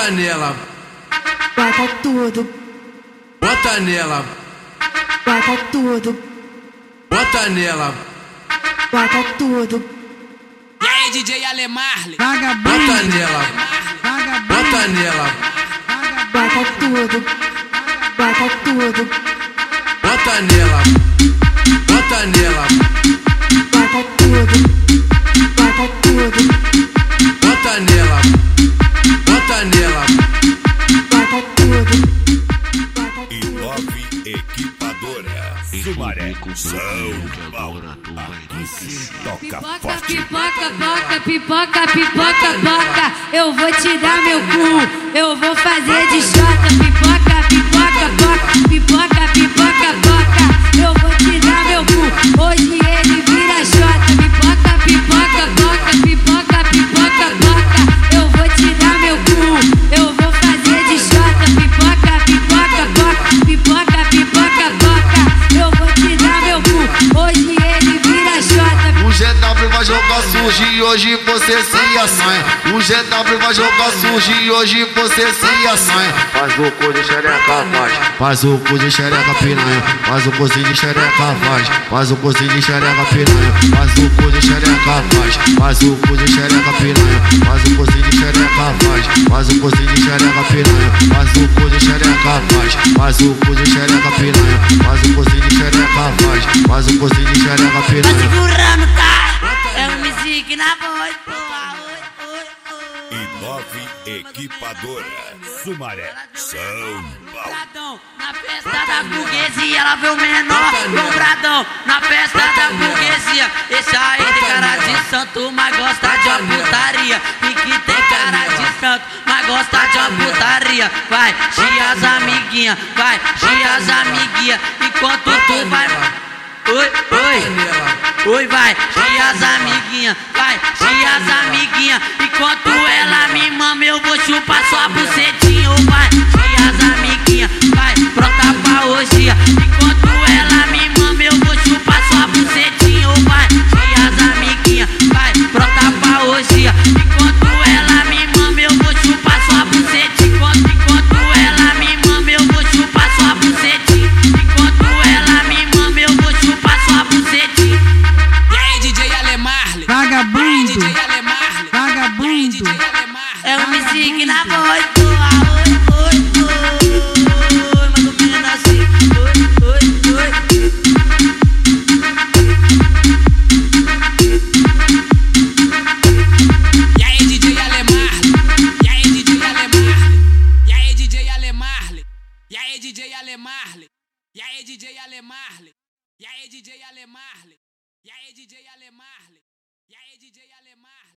bota nela, bota tudo, bota nela, bota tudo, bota nela, bota tudo. E aí, DJ Alemarle? Bota nela, bota nela, Bota tudo, bota tudo, bota nela, bota nela, bota tudo, bota tudo, bota nela, bota nela. bota tudo, bota E tudo. 9 equipadora Sumaré São Paulo. Aqui se toca Pipoca, forte. pipoca, boca, pipoca, pipoca, boca. Eu vou te dar meu cu, eu vou fazer de chota. Pipoca, pipoca, boca, pipoca, pipoca, boca. Eu vou te dar meu cu, hoje ele vira chota. Pipoca, pipoca, boca, pipoca, pipoca, boca. Eu vou te dar meu cu, eu vou fazer de chota. Pipoca, pipoca, boca, pipoca, pipoca, boca. Eu vou te dar meu cu, hoje ele vira chota. O GW vai jogar sujo e hoje você se assanha. O GW vai jogar sujo e hoje você se assanha. Faz o cu de xereca, faz o cu de xereca piranha. Faz o cozinho de xereca, faz o cozinho de xereca piranha. Faz o cu de xereca, faz o cu de xereca piranha. Faz o cozinho de xereca, faz o cozinho de xereca piranha. Faz o cu de xereca, faz o cu de xereca piranha. Faz o cozinho de xereca, faz o cozinho de xereca Tá piranha. segurando, tá? É um music na voz, porra. Oi, oi, oi. E 9 equipadora Sumaré São Paulo. Bradão, na festa da burguesia, ela vê o menor com Bradão. Na festa da burguesia, esse aí tem cara de santo, mas gosta de uma putaria. E que tem cara de santo, mas gosta de uma putaria. Vai, chia as amiguinhas, vai, chia as amiguinhas. Enquanto tu vai... Oi, oi, oi, vai, chia as amiguinhas, vai, chia as amiguinhas. Enquanto ela me mama, eu vou chupar sua bucetinha. Vai, chia as amiguinhas, vai, pronta pra orgia. Enquanto ela me mama, eu vou chupar sua bucetinha. Vai, chia as amiguinhas, vai, pronta pra orgia. Enquanto ela me mama, eu vou chupar sua bucetinha. Enquanto ela me mama, eu vou chupar sua bucetinha. Enquanto ela me mama, eu vou chupar sua bucetinha. E aí, DJ Alemarle? Vagabundo. E aí, DJ Alemarle? Vagabundo. E aí, DJ Alemarle? É um music na voz, porra. Oi, oi, oi. Mais ou menos assim. Oi, oi, oi. E aí, DJ Alemarle? E aí, DJ Alemarle? E aí, DJ Alemarle? E aí, DJ Alemarle? E aí, DJ Alemarle? E aí, DJ Alemarle? E aí, DJ Alemarle? E aí, DJ Alemarle?